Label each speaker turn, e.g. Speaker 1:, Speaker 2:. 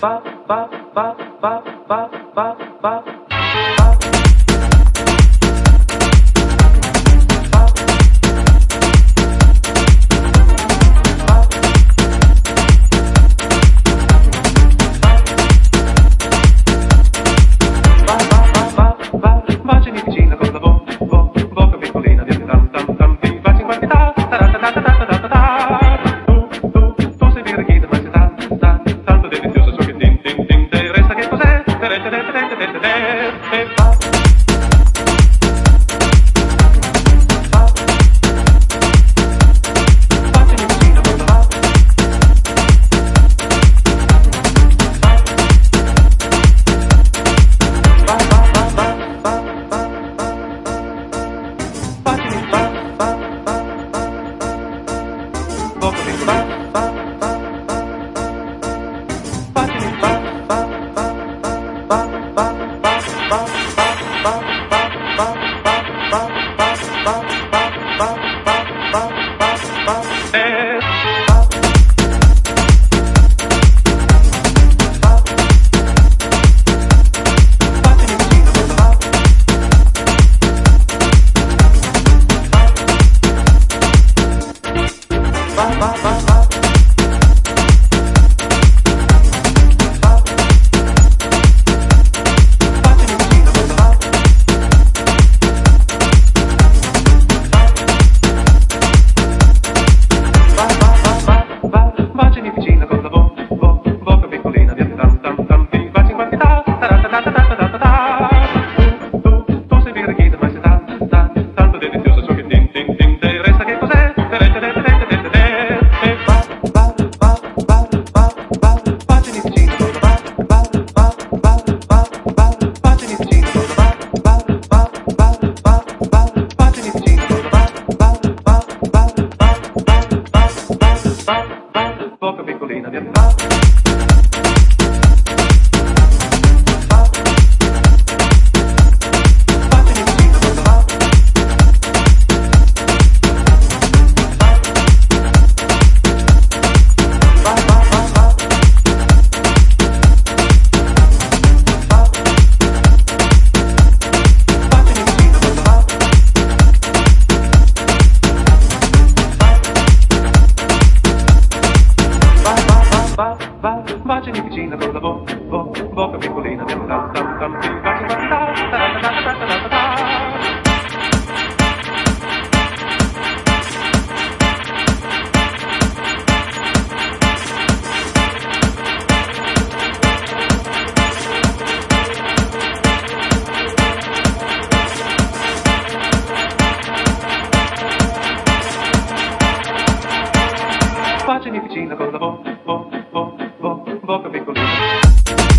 Speaker 1: Bacini vicino con la bocca piccolina, vieni tam tam tam, ti baci in quantità, tu sei birricchita, ma sei tanto delizioso, so che tin, te resta che cos'è, bacini vicino con la bacini vicino con la bocca piccolina, vieni tam tam tam, ti baci in quantità, tu sei birricchita, ma sei tanto delizioso, so che tin, te resta che cos'è, bacini vicino con la bacini vicino con la bacini vicino con la bocca piccolina, vieni bacini vicino con la bocca piccolina, vieni tam tam tam, ti baci in quantità, bacini vicino con la bocca piccolina.